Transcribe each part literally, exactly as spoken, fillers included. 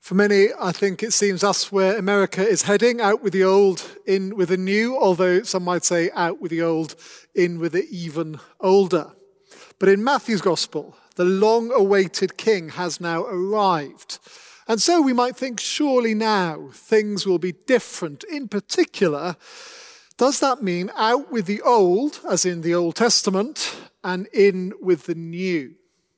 For many, I think it seems that's where America is heading, out with the old, in with the new, although some might say out with the old, in with the even older. But in Matthew's Gospel, the long-awaited King has now arrived. And so we might think, surely now things will be different. In particular, does that mean out with the old, as in the Old Testament, and in with the new?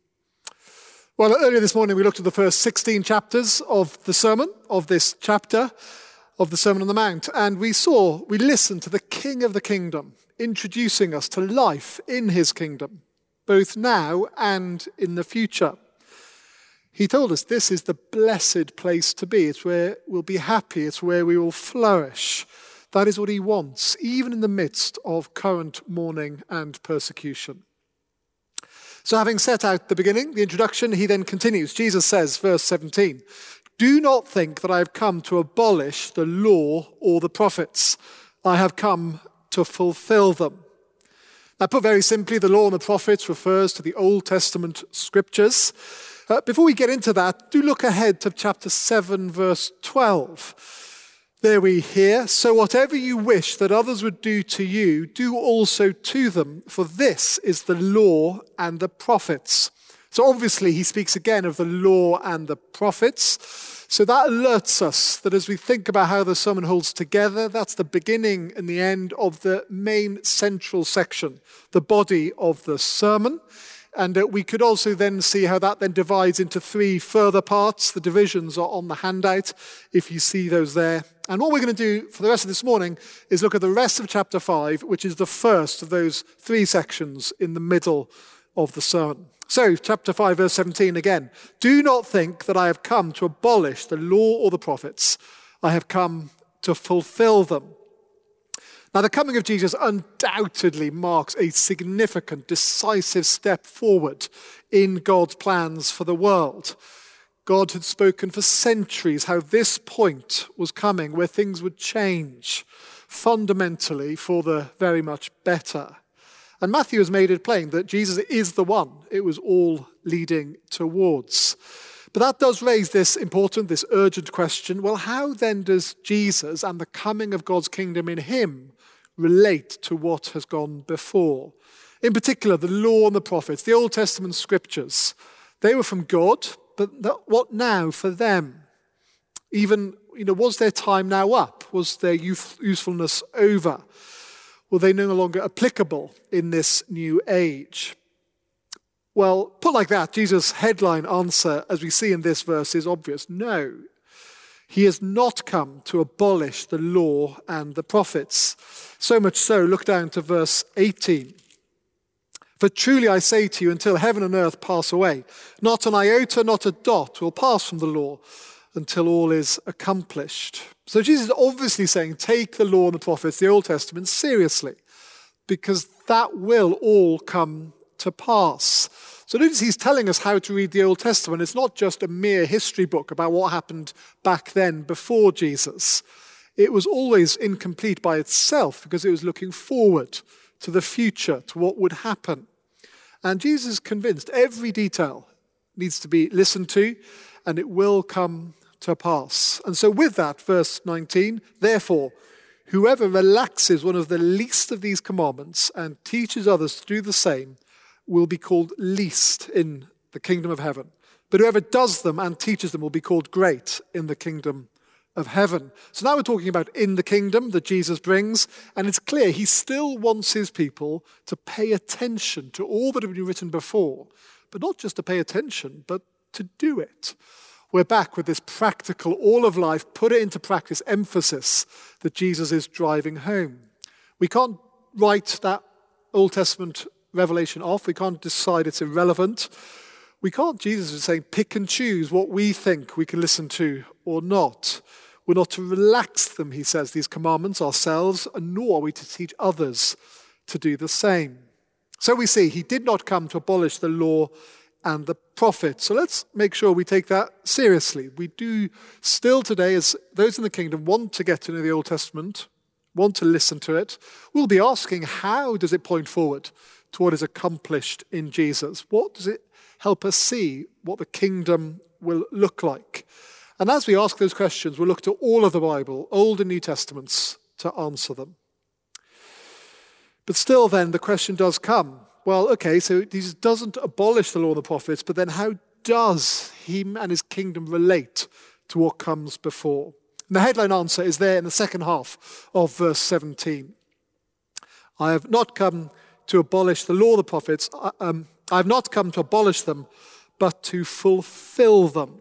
Well, earlier this morning we looked at the first sixteen chapters of the sermon, of this chapter of the Sermon on the Mount, and we saw, we listened to the King of the Kingdom, introducing us to life in his kingdom, both now and in the future. He told us this is the blessed place to be. It's where we'll be happy. It's where we will flourish. That is what he wants, even in the midst of current mourning and persecution. So having set out the beginning, the introduction, he then continues. Jesus says, verse seventeen, "Do not think that I have come to abolish the law or the prophets. I have come to fulfill them." Now, put very simply, the law and the prophets refers to the Old Testament scriptures. Uh, before we get into that, do look ahead to chapter seven, verse twelve. There we hear, "So whatever you wish that others would do to you, do also to them, for this is the law and the prophets." So obviously he speaks again of the law and the prophets. So that alerts us that as we think about how the sermon holds together, that's the beginning and the end of the main central section, the body of the sermon. And uh, we could also then see how that then divides into three further parts. The divisions are on the handout, if you see those there. And what we're going to do for the rest of this morning is look at the rest of chapter five, which is the first of those three sections in the middle of the sermon. So, chapter five, verse seventeen again. "Do not think that I have come to abolish the law or the prophets. I have come to fulfill them." Now, the coming of Jesus undoubtedly marks a significant, decisive step forward in God's plans for the world. God had spoken for centuries how this point was coming, where things would change fundamentally for the very much better. And Matthew has made it plain that Jesus is the one it was all leading towards. But that does raise this important, this urgent question. Well, how then does Jesus and the coming of God's kingdom in him relate to what has gone before? In particular, the law and the prophets, the Old Testament scriptures, they were from God, but that, what now for them? Even, you know, was their time now up? Was their youth, usefulness over? Were they no longer applicable in this new age? Well, put like that, Jesus' headline answer, as we see in this verse, is obvious. No. He has not come to abolish the law and the prophets. So much so, look down to verse eighteen. "For truly I say to you, until heaven and earth pass away, not an iota, not a dot will pass from the law until all is accomplished." So Jesus is obviously saying, take the law and the prophets, the Old Testament, seriously, because that will all come to pass. So notice he's telling us how to read the Old Testament. It's not just a mere history book about what happened back then before Jesus. It was always incomplete by itself because it was looking forward to the future, to what would happen. And Jesus is convinced every detail needs to be listened to and it will come to pass. And so with that, verse nineteen, "Therefore, whoever relaxes one of the least of these commandments and teaches others to do the same will be called least in the kingdom of heaven. But whoever does them and teaches them will be called great in the kingdom of heaven." So now we're talking about in the kingdom that Jesus brings, and it's clear he still wants his people to pay attention to all that had been written before, but not just to pay attention, but to do it. We're back with this practical, all of life, put it into practice emphasis that Jesus is driving home. We can't write that Old Testament revelation off. We can't decide it's irrelevant. We can't, Jesus is saying, pick and choose what we think we can listen to or not. We're not to relax them, he says, these commandments ourselves, and nor are we to teach others to do the same. So we see he did not come to abolish the law and the prophets. So let's make sure we take that seriously. We do still today, as those in the kingdom, want to get to know the Old Testament, want to listen to it. We'll be asking, how does it point forward to what is accomplished in Jesus? What does it help us see what the kingdom will look like? And as we ask those questions, we'll look to all of the Bible, Old and New Testaments, to answer them. But still then, the question does come. Well, okay, so Jesus doesn't abolish the law and the prophets, but then how does him and his kingdom relate to what comes before? And the headline answer is there in the second half of verse seventeen. I have not come to abolish the law of the prophets. Um, I have not come to abolish them, but to fulfill them.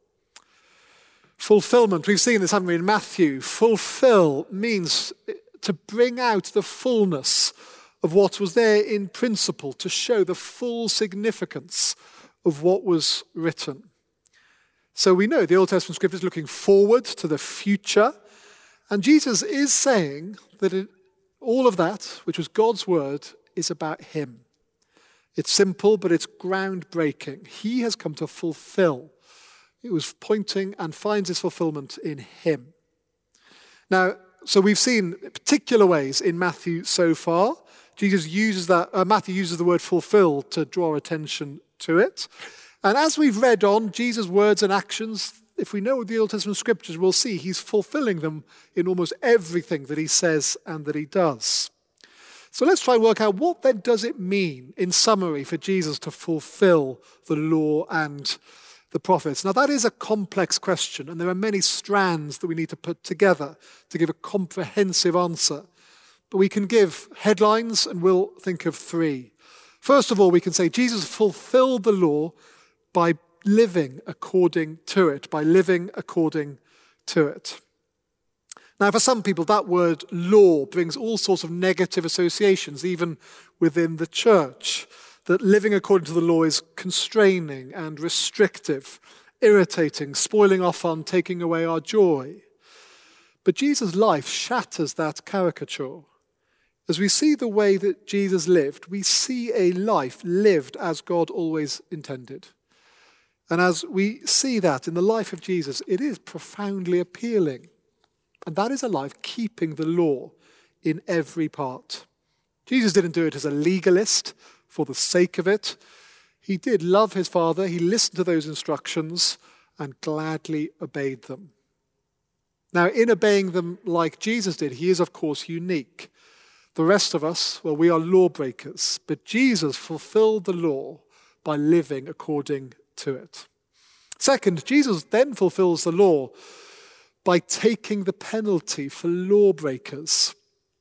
Fulfillment. We've seen this, haven't we, in Matthew. Fulfill means to bring out the fullness of what was there in principle, to show the full significance of what was written. So we know the Old Testament scripture is looking forward to the future, and Jesus is saying that it, all of that, which was God's word, is about him. It's simple, but it's groundbreaking. He has come to fulfill. It was pointing and finds its fulfillment in him. Now, so we've seen particular ways in Matthew so far. Jesus uses that, uh, Matthew uses the word fulfill to draw attention to it. And as we've read on, Jesus' words and actions, if we know the Old Testament scriptures, we'll see he's fulfilling them in almost everything that he says and that he does. So let's try and work out what then does it mean, in summary, for Jesus to fulfill the law and the prophets. Now that is a complex question, and there are many strands that we need to put together to give a comprehensive answer. But we can give headlines, and we'll think of three. First of all, we can say Jesus fulfilled the law by living according to it, by living according to it. Now, for some people, that word law brings all sorts of negative associations, even within the church, that living according to the law is constraining and restrictive, irritating, spoiling our fun, taking away our joy. But Jesus' life shatters that caricature. As we see the way that Jesus lived, we see a life lived as God always intended. And as we see that in the life of Jesus, it is profoundly appealing. And that is a life keeping the law in every part. Jesus didn't do it as a legalist for the sake of it. He did love his Father. He listened to those instructions and gladly obeyed them. Now, in obeying them like Jesus did, he is, of course, unique. The rest of us, well, we are lawbreakers. But Jesus fulfilled the law by living according to it. Second, Jesus then fulfills the law by taking the penalty for lawbreakers.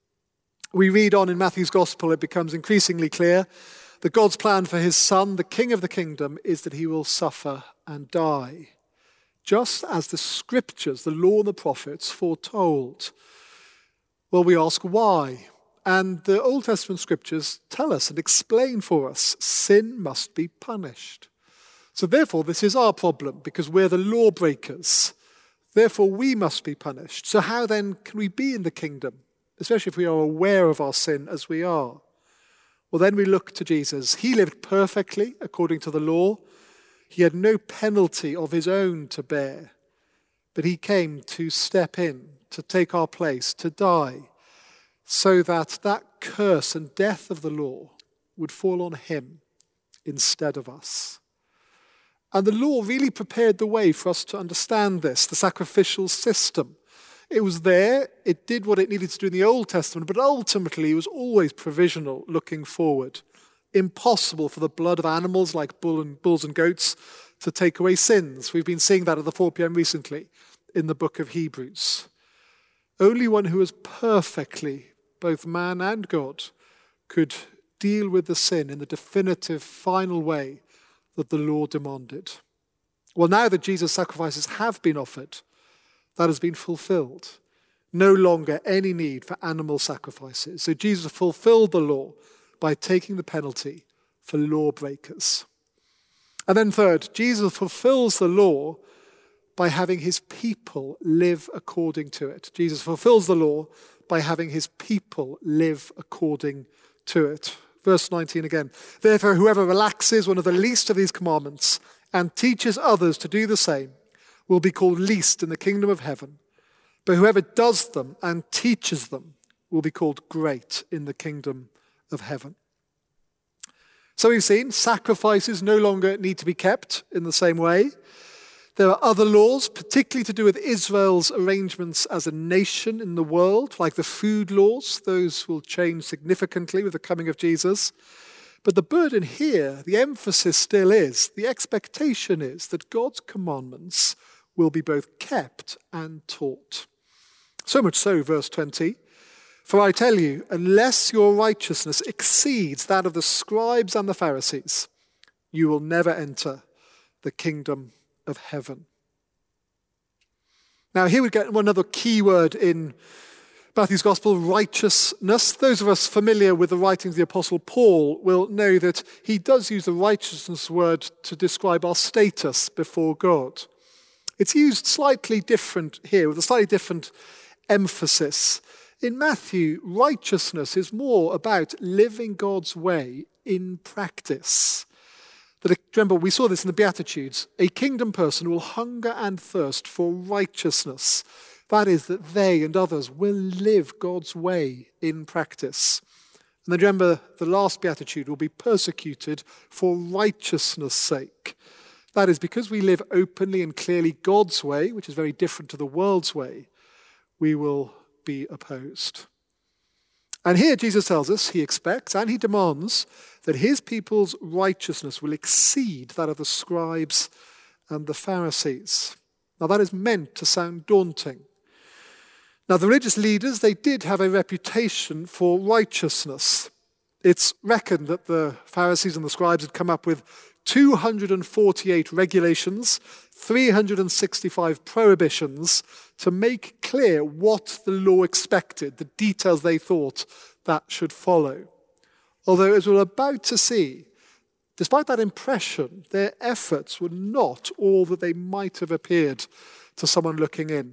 We read on in Matthew's Gospel, it becomes increasingly clear that God's plan for his Son, the King of the kingdom, is that he will suffer and die, just as the scriptures, the law and the prophets foretold. Well, we ask why? And the Old Testament scriptures tell us and explain for us, sin must be punished. So therefore, this is our problem, because we're the lawbreakers. Therefore, we must be punished. So how then can we be in the kingdom, especially if we are aware of our sin as we are? Well, then we look to Jesus. He lived perfectly according to the law. He had no penalty of his own to bear. But he came to step in, to take our place, to die, so that that curse and death of the law would fall on him instead of us. And the law really prepared the way for us to understand this, the sacrificial system. It was there, it did what it needed to do in the Old Testament, but ultimately it was always provisional, looking forward. Impossible for the blood of animals like bull and, bulls and goats to take away sins. We've been seeing that at the four p.m. recently in the book of Hebrews. Only one who was perfectly, both man and God, could deal with the sin in the definitive, final way that the law demanded. Well, now that Jesus' sacrifices have been offered, that has been fulfilled. No longer any need for animal sacrifices. So Jesus fulfilled the law by taking the penalty for lawbreakers. And then third, Jesus fulfills the law by having his people live according to it. Jesus fulfills the law by having his people live according to it. Verse nineteen again. Therefore, whoever relaxes one of the least of these commandments and teaches others to do the same will be called least in the kingdom of heaven. But whoever does them and teaches them will be called great in the kingdom of heaven. So we've seen sacrifices no longer need to be kept in the same way. There are other laws, particularly to do with Israel's arrangements as a nation in the world, like the food laws. Those will change significantly with the coming of Jesus. But the burden here, the emphasis still is, the expectation is that God's commandments will be both kept and taught. So much so, verse twenty, for I tell you, unless your righteousness exceeds that of the scribes and the Pharisees, you will never enter the kingdom of heaven. Now here we get another key word in Matthew's Gospel, righteousness. Those of us familiar with the writings of the Apostle Paul will know that he does use the righteousness word to describe our status before God. It's used slightly different here, with a slightly different emphasis. In Matthew, righteousness is more about living God's way in practice. That, remember, we saw this in the Beatitudes. A kingdom person will hunger and thirst for righteousness. That is, that they and others will live God's way in practice. And then remember, the last Beatitude will be persecuted for righteousness' sake. That is, because we live openly and clearly God's way, which is very different to the world's way, we will be opposed. And here Jesus tells us he expects and he demands that his people's righteousness will exceed that of the scribes and the Pharisees. Now that is meant to sound daunting. Now the religious leaders, they did have a reputation for righteousness. It's reckoned that the Pharisees and the scribes had come up with two hundred forty-eight regulations, three hundred sixty-five prohibitions to make clear what the law expected, the details they thought that should follow. Although, as we're about to see, despite that impression, their efforts were not all that they might have appeared to someone looking in.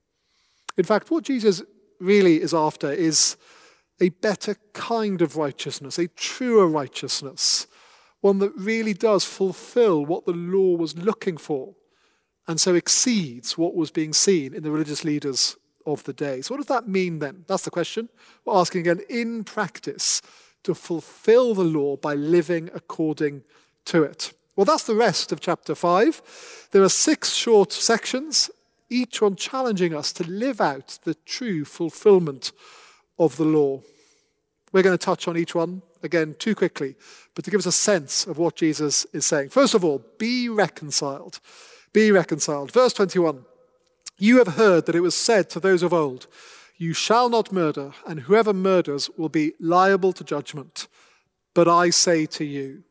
In fact, what Jesus really is after is a better kind of righteousness, a truer righteousness, one that really does fulfill what the law was looking for, and so exceeds what was being seen in the religious leaders of the day. So what does that mean then? That's the question. We're asking again, in practice, to fulfill the law by living according to it. Well, that's the rest of chapter five. There are six short sections, each one challenging us to live out the true fulfillment of the law. We're going to touch on each one, again, too quickly, but to give us a sense of what Jesus is saying. First of all, be reconciled. Be reconciled. Verse twenty-one, you have heard that it was said to those of old, you shall not murder, and whoever murders will be liable to judgment. But I say to you.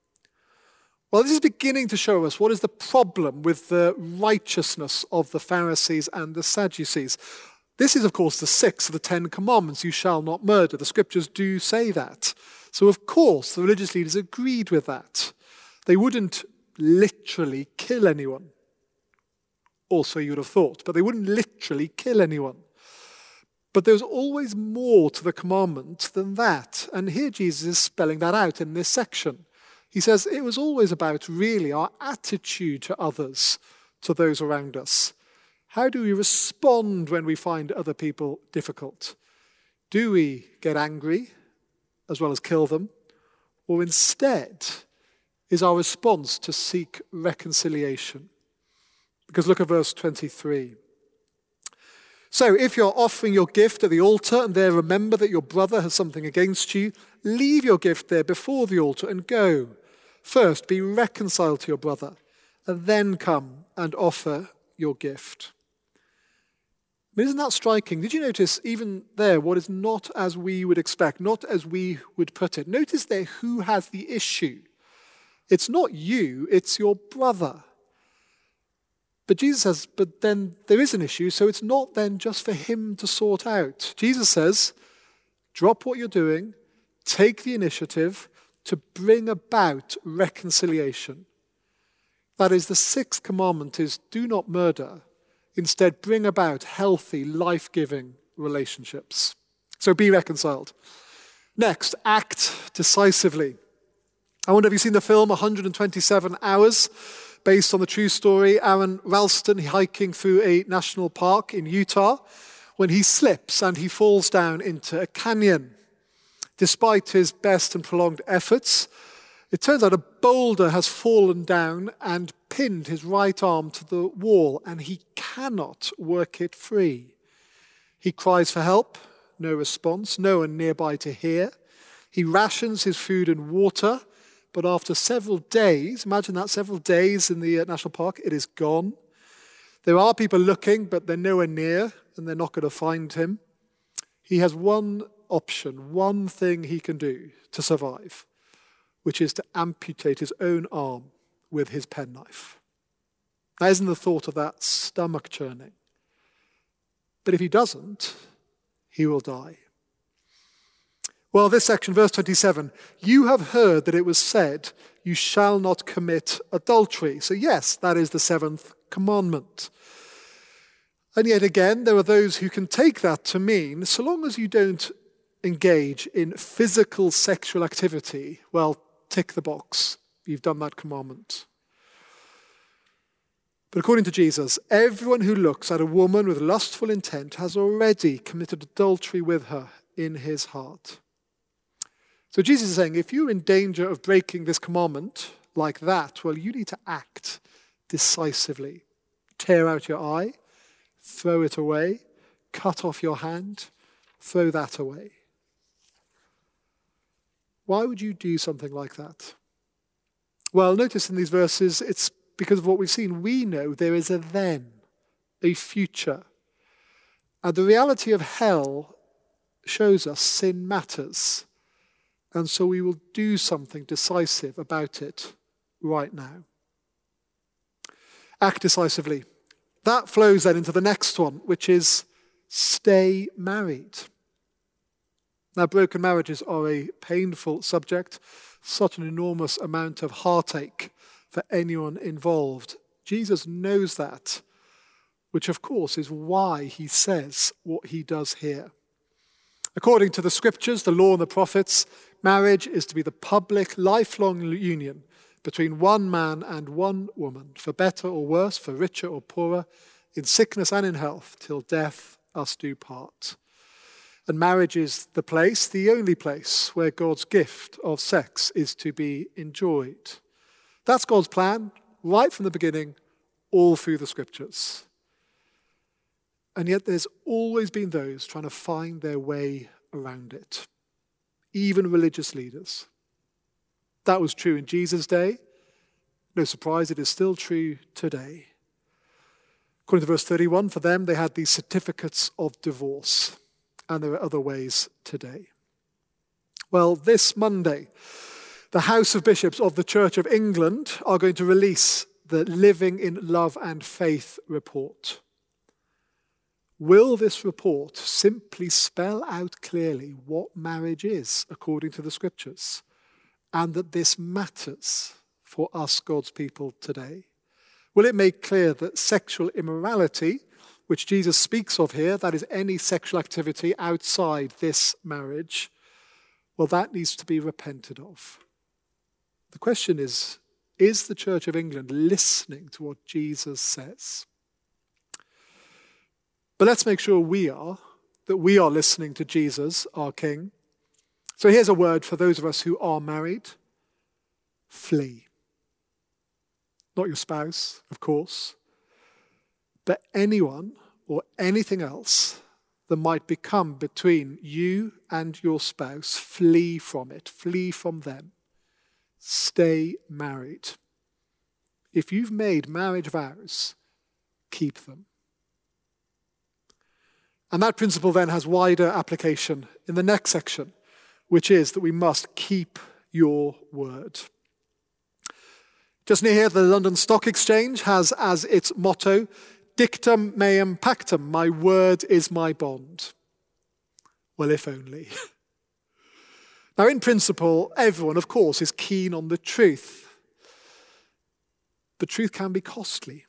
Well, this is beginning to show us what is the problem with the righteousness of the Pharisees and the Sadducees. This is, of course, the sixth of the Ten Commandments, you shall not murder. The scriptures do say that. So, of course, the religious leaders agreed with that. They wouldn't literally kill anyone. Also, you would have thought, but they wouldn't literally kill anyone. But there's always more to the commandment than that. And here Jesus is spelling that out in this section. He says it was always about really our attitude to others, to those around us. How do we respond when we find other people difficult? Do we get angry as well as kill them? Or instead, is our response to seek reconciliation? Because look at verse twenty-three. So if you're offering your gift at the altar and there remember that your brother has something against you, leave your gift there before the altar and go. First, be reconciled to your brother, and then come and offer your gift. I mean, isn't that striking? Did you notice even there what is not as we would expect, not as we would put it? Notice there who has the issue. It's not you, it's your brother. But Jesus says, but then there is an issue, so it's not then just for him to sort out. Jesus says, drop what you're doing, take the initiative to bring about reconciliation. That is, the sixth commandment is do not murder. Instead, bring about healthy, life-giving relationships. So be reconciled. Next, act decisively. I wonder if you've seen the film one hundred twenty-seven hours, based on the true story, Aaron Ralston hiking through a national park in Utah when he slips and he falls down into a canyon. Despite his best and prolonged efforts, it turns out a boulder has fallen down and pinned his right arm to the wall and he cannot work it free. He cries for help, no response, no one nearby to hear. He rations his food and water, but after several days, imagine that, several days in the national park, it is gone. There are people looking, but they're nowhere near, and they're not going to find him. He has one option, one thing he can do to survive, which is to amputate his own arm with his penknife. Now, isn't the thought of that stomach churning? But if he doesn't, he will die. Well, this section, verse twenty-seven, you have heard that it was said, you shall not commit adultery. So yes, that is the seventh commandment. And yet again, there are those who can take that to mean, so long as you don't engage in physical sexual activity, well, tick the box. You've done that commandment. But according to Jesus, everyone who looks at a woman with lustful intent has already committed adultery with her in his heart. So Jesus is saying, if you're in danger of breaking this commandment like that, well, you need to act decisively. Tear out your eye, throw it away, cut off your hand, throw that away. Why would you do something like that? Well, notice in these verses, it's because of what we've seen. We know there is a then, a future. And the reality of hell shows us sin matters. And so we will do something decisive about it right now. Act decisively. That flows then into the next one, which is stay married. Now, broken marriages are a painful subject, such an enormous amount of heartache for anyone involved. Jesus knows that, which of course is why he says what he does here. According to the scriptures, the law and the prophets, marriage is to be the public, lifelong union between one man and one woman, for better or worse, for richer or poorer, in sickness and in health, till death us do part. And marriage is the place, the only place, where God's gift of sex is to be enjoyed. That's God's plan, right from the beginning, all through the scriptures. And yet there's always been those trying to find their way around it, even religious leaders. That was true in Jesus' day. No surprise, it is still true today. According to verse thirty-one, for them they had these certificates of divorce, and there are other ways today. Well, this Monday, the House of Bishops of the Church of England are going to release the Living in Love and Faith report. Will this report simply spell out clearly what marriage is according to the scriptures, and that this matters for us, God's people, today? Will it make clear that sexual immorality, which Jesus speaks of here, that is any sexual activity outside this marriage, well, that needs to be repented of? The question is, is the Church of England listening to what Jesus says? But let's make sure we are, that we are listening to Jesus, our King. So here's a word for those of us who are married. Flee. Not your spouse, of course, but anyone or anything else that might become between you and your spouse. Flee from it. Flee from them. Stay married. If you've made marriage vows, keep them. And that principle then has wider application in the next section, which is that we must keep your word. Just near here, the London Stock Exchange has as its motto, dictum meum pactum, my word is my bond. Well, if only. Now, in principle, everyone, of course, is keen on the truth. But truth can be costly.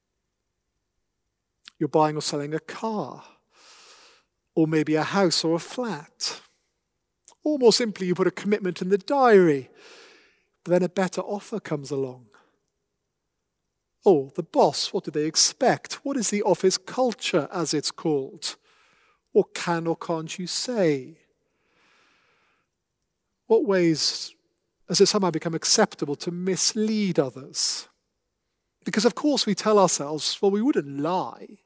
You're buying or selling a car, or maybe a house or a flat. Or more simply, you put a commitment in the diary, but then a better offer comes along. Oh, the boss, what do they expect? What is the office culture, as it's called? What can or can't you say? What ways has it somehow become acceptable to mislead others? Because of course we tell ourselves, well, we wouldn't lie.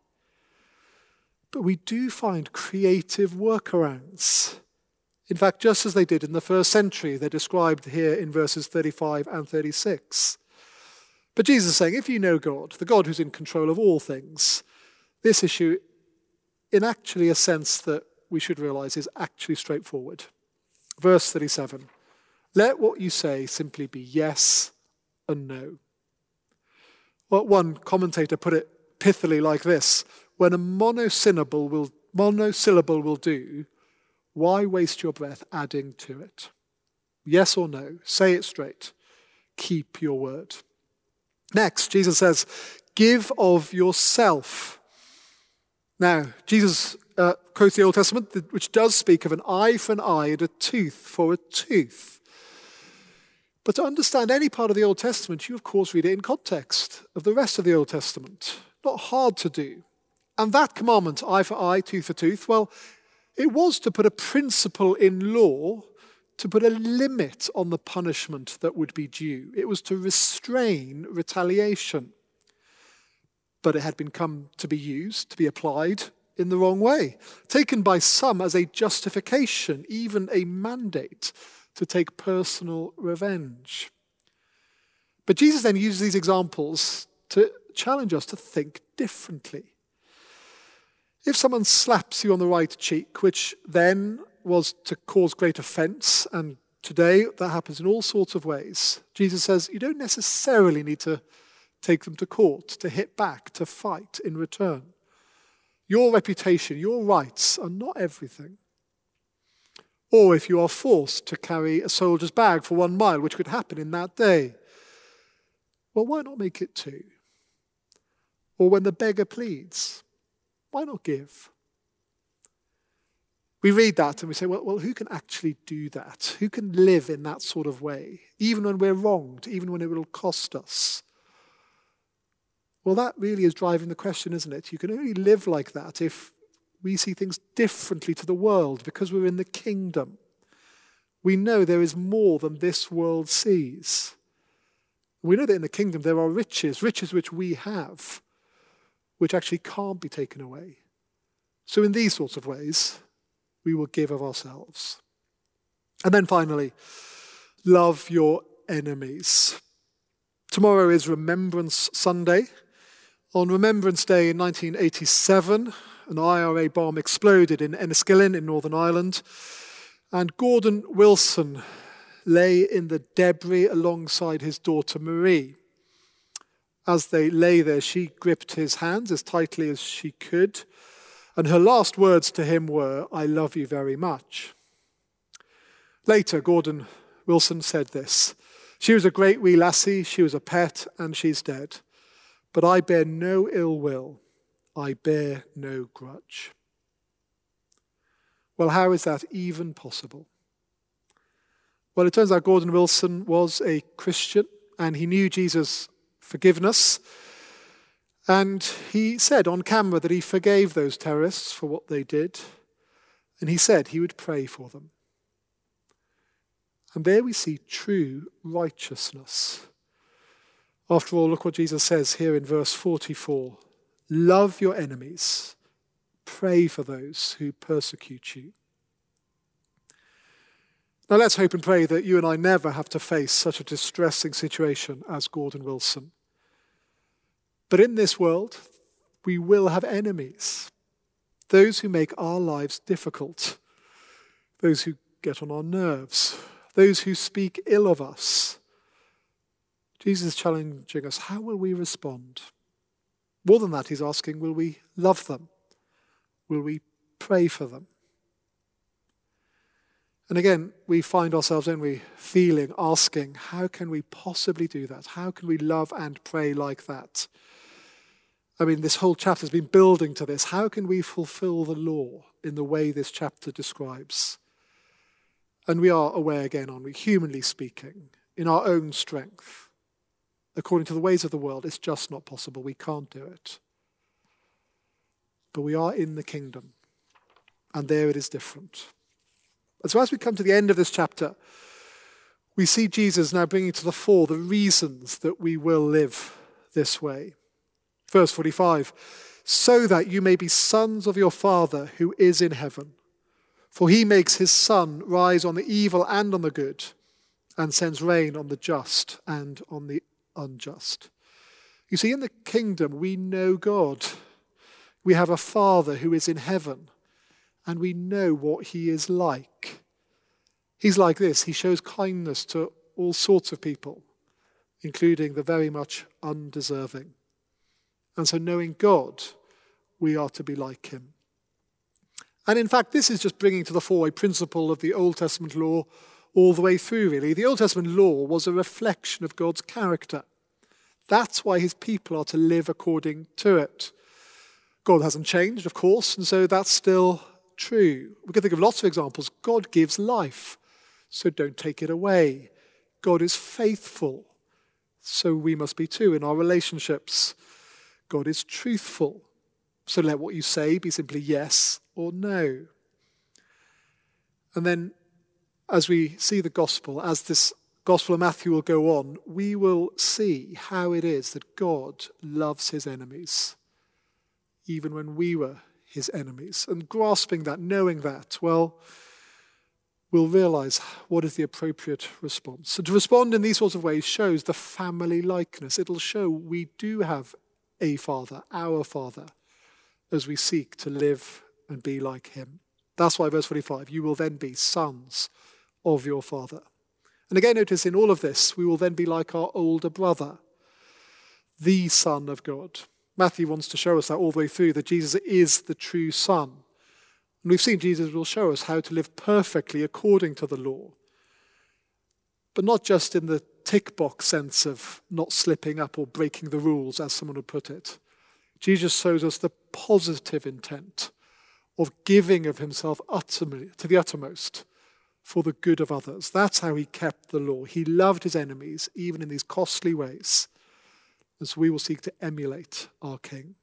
But we do find creative workarounds. In fact, just as they did in the first century, they're described here in verses thirty-five and thirty-six. But Jesus is saying, if you know God, the God who's in control of all things, this issue, in actually a sense that we should realize, is actually straightforward. Verse thirty-seven, let what you say simply be yes and no. Well, one commentator put it pithily like this: when a monosyllable will, monosyllable will do, why waste your breath adding to it? Yes or no? Say it straight. Keep your word. Next, Jesus says, give of yourself. Now, Jesus uh, quotes the Old Testament, which does speak of an eye for an eye and a tooth for a tooth. But to understand any part of the Old Testament, you of course read it in context of the rest of the Old Testament. Not hard to do. And that commandment, eye for eye, tooth for tooth, well, it was to put a principle in law, to put a limit on the punishment that would be due. It was to restrain retaliation. But it had been come to be used, to be applied in the wrong way, taken by some as a justification, even a mandate to take personal revenge. But Jesus then uses these examples to challenge us to think differently. If someone slaps you on the right cheek, which then was to cause great offense, and today that happens in all sorts of ways, Jesus says you don't necessarily need to take them to court, to hit back, to fight in return. Your reputation, your rights are not everything. Or if you are forced to carry a soldier's bag for one mile, which could happen in that day, well, why not make it two? Or when the beggar pleads, why not give? We read that and we say, well, well, who can actually do that? Who can live in that sort of way, even when we're wronged, even when it will cost us? Well, that really is driving the question, isn't it? You can only live like that if we see things differently to the world, because we're in the kingdom. We know there is more than this world sees. We know that in the kingdom there are riches, riches which we have, which actually can't be taken away. So in these sorts of ways, we will give of ourselves. And then finally, love your enemies. Tomorrow is Remembrance Sunday. On Remembrance Day in nineteen eighty-seven, an I R A bomb exploded in Enniskillen in Northern Ireland, and Gordon Wilson lay in the debris alongside his daughter Marie. As they lay there, she gripped his hands as tightly as she could, and her last words to him were, "I love you very much." Later, Gordon Wilson said this: "She was a great wee lassie, she was a pet, and she's dead. But I bear no ill will, I bear no grudge." Well, how is that even possible? Well, it turns out Gordon Wilson was a Christian, and he knew Jesus' forgiveness. And he said on camera that he forgave those terrorists for what they did. And he said he would pray for them. And there we see true righteousness. After all, look what Jesus says here in verse forty-four. Love your enemies. Pray for those who persecute you. Now let's hope and pray that you and I never have to face such a distressing situation as Gordon Wilson. But in this world, we will have enemies. Those who make our lives difficult. Those who get on our nerves. Those who speak ill of us. Jesus is challenging us. How will we respond? More than that, he's asking, will we love them? Will we pray for them? And again, we find ourselves, don't we, feeling, asking, how can we possibly do that? How can we love and pray like that? I mean, this whole chapter has been building to this. How can we fulfill the law in the way this chapter describes? And we are aware again, aren't we, humanly speaking, in our own strength, according to the ways of the world, it's just not possible. We can't do it. But we are in the kingdom, and there it is different. And so as we come to the end of this chapter, we see Jesus now bringing to the fore the reasons that we will live this way. Verse forty-five, so that you may be sons of your Father who is in heaven. For he makes his sun rise on the evil and on the good, and sends rain on the just and on the unjust. You see, in the kingdom, we know God. We have a Father who is in heaven, and we know what he is like. He's like this. He shows kindness to all sorts of people, including the very much undeserving. And so knowing God, we are to be like him. And in fact, this is just bringing to the fore a principle of the Old Testament law all the way through, really. The Old Testament law was a reflection of God's character. That's why his people are to live according to it. God hasn't changed, of course, and so that's still true. We can think of lots of examples. God gives life, so don't take it away. God is faithful, so we must be too in our relationships. God is truthful, so let what you say be simply yes or no. And then as we see the gospel, as this Gospel of Matthew will go on, we will see how it is that God loves his enemies, even when we were his enemies. And grasping that, knowing that, well, we'll realize what is the appropriate response. And to respond in these sorts of ways shows the family likeness. It'll show we do have a Father, our Father, as we seek to live and be like him. That's why verse forty-five, you will then be sons of your Father. And again, notice in all of this, we will then be like our older brother, the Son of God. Matthew wants to show us that all the way through, that Jesus is the true Son. And we've seen Jesus will show us how to live perfectly according to the law. But not just in the tick box sense of not slipping up or breaking the rules, as someone would put it. Jesus shows us the positive intent of giving of himself utterly, to the uttermost, for the good of others. That's how he kept the law. He loved his enemies, even in these costly ways. And so we will seek to emulate our King.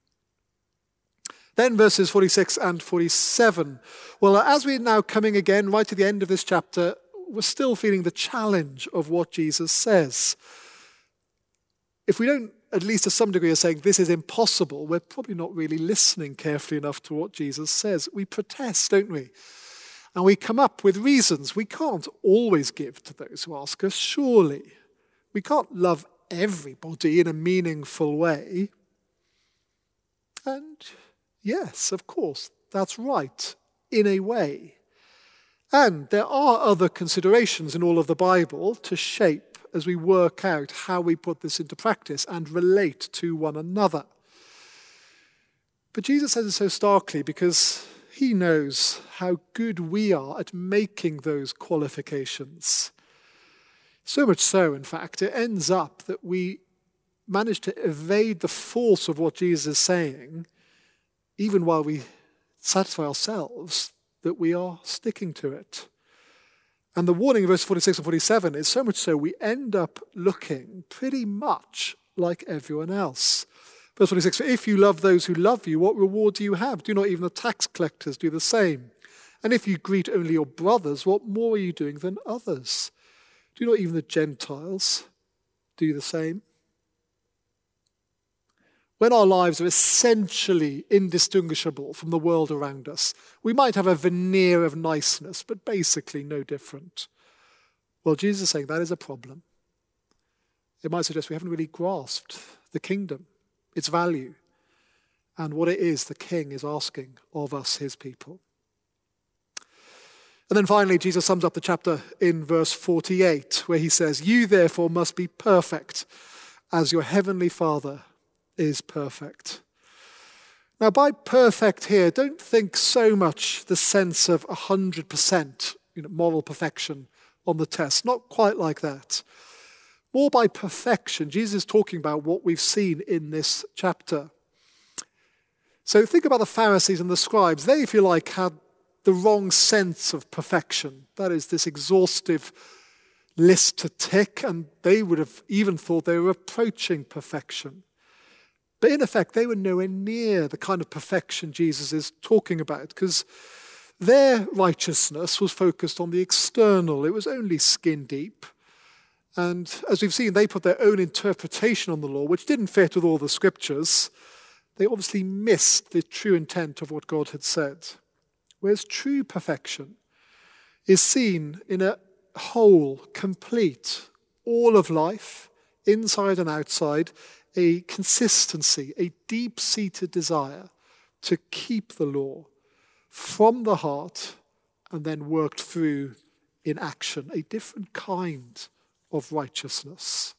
Then verses forty-six and forty-seven. Well, as we're now coming again right to the end of this chapter, we're still feeling the challenge of what Jesus says. If we don't, at least to some degree, are saying this is impossible, we're probably not really listening carefully enough to what Jesus says. We protest, don't we? And we come up with reasons we can't always give to those who ask us, surely. We can't love everybody in a meaningful way. And yes, of course, that's right, in a way. And there are other considerations in all of the Bible to shape as we work out how we put this into practice and relate to one another. But Jesus says it so starkly because he knows how good we are at making those qualifications. So much so, in fact, it ends up that we manage to evade the force of what Jesus is saying, even while we satisfy ourselves that we are sticking to it. And the warning in verse forty-six and forty-seven is so much so we end up looking pretty much like everyone else. Verse forty-six, for if you love those who love you, what reward do you have? Do not even the tax collectors do the same? And if you greet only your brothers, what more are you doing than others? Do not even the Gentiles do the same? When our lives are essentially indistinguishable from the world around us, we might have a veneer of niceness, but basically no different. Well, Jesus is saying that is a problem. It might suggest we haven't really grasped the kingdom, its value, and what it is the King is asking of us, his people. And then finally, Jesus sums up the chapter in verse forty-eight, where he says, you therefore must be perfect, as your heavenly Father is perfect. Now, by perfect here, don't think so much the sense of one hundred percent you know, moral perfection on the test. Not quite like that. More by perfection, Jesus is talking about what we've seen in this chapter. So think about the Pharisees and the scribes. They, if you like, had the wrong sense of perfection. That is, this exhaustive list to tick, and they would have even thought they were approaching perfection. But in effect, they were nowhere near the kind of perfection Jesus is talking about, because their righteousness was focused on the external. It was only skin deep. And as we've seen, they put their own interpretation on the law, which didn't fit with all the scriptures. They obviously missed the true intent of what God had said. Whereas true perfection is seen in a whole, complete, all of life, inside and outside, a consistency, a deep-seated desire to keep the law from the heart and then worked through in action, a different kind of righteousness.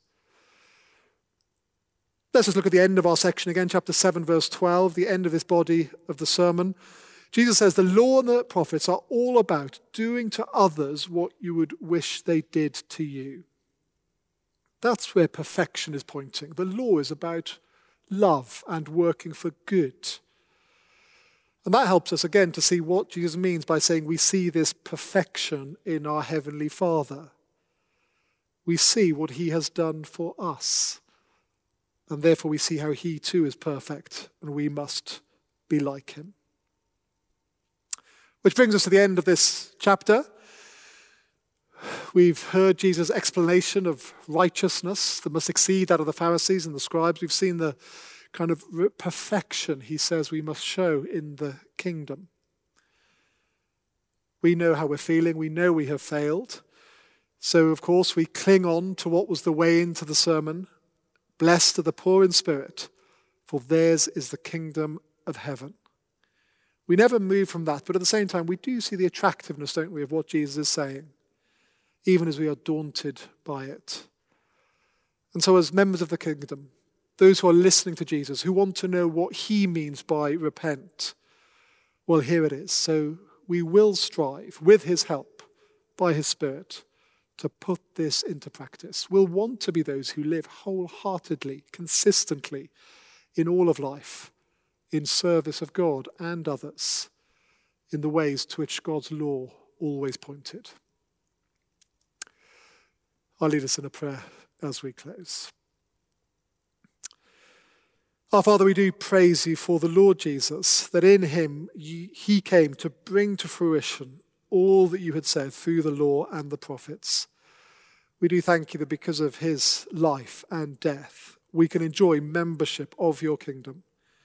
Let's just look at the end of our section again, chapter seven, verse twelve, the end of this body of the sermon. Jesus says, the law and the prophets are all about doing to others what you would wish they did to you. That's where perfection is pointing. The law is about love and working for good. And that helps us again to see what Jesus means by saying we see this perfection in our Heavenly Father. We see what he has done for us. And therefore we see how he too is perfect and we must be like him. Which brings us to the end of this chapter. We've heard Jesus' explanation of righteousness that must exceed that of the Pharisees and the scribes. We've seen the kind of perfection he says we must show in the kingdom. We know how we're feeling. We know we have failed. So, of course, we cling on to what was the way into the sermon. Blessed are the poor in spirit, for theirs is the kingdom of heaven. We never move from that, but at the same time, we do see the attractiveness, don't we, of what Jesus is saying, even as we are daunted by it. And so as members of the kingdom, those who are listening to Jesus, who want to know what he means by repent, well, here it is. So we will strive, with his help, by his Spirit, to put this into practice. We'll want to be those who live wholeheartedly, consistently, in all of life, in service of God and others, in the ways to which God's law always pointed. I'll lead us in a prayer as we close. Our Father, we do praise you for the Lord Jesus, that in him you, he came to bring to fruition all that you had said through the law and the prophets. We do thank you that because of his life and death, we can enjoy membership of your kingdom.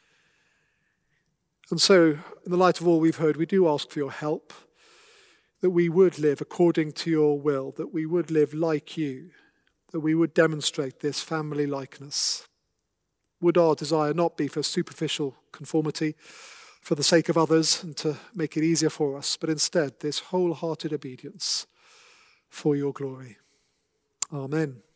And so, in the light of all we've heard, we do ask for your help, that we would live according to your will, that we would live like you, that we would demonstrate this family likeness. Would our desire not be for superficial conformity, for the sake of others and to make it easier for us, but instead this wholehearted obedience for your glory. Amen.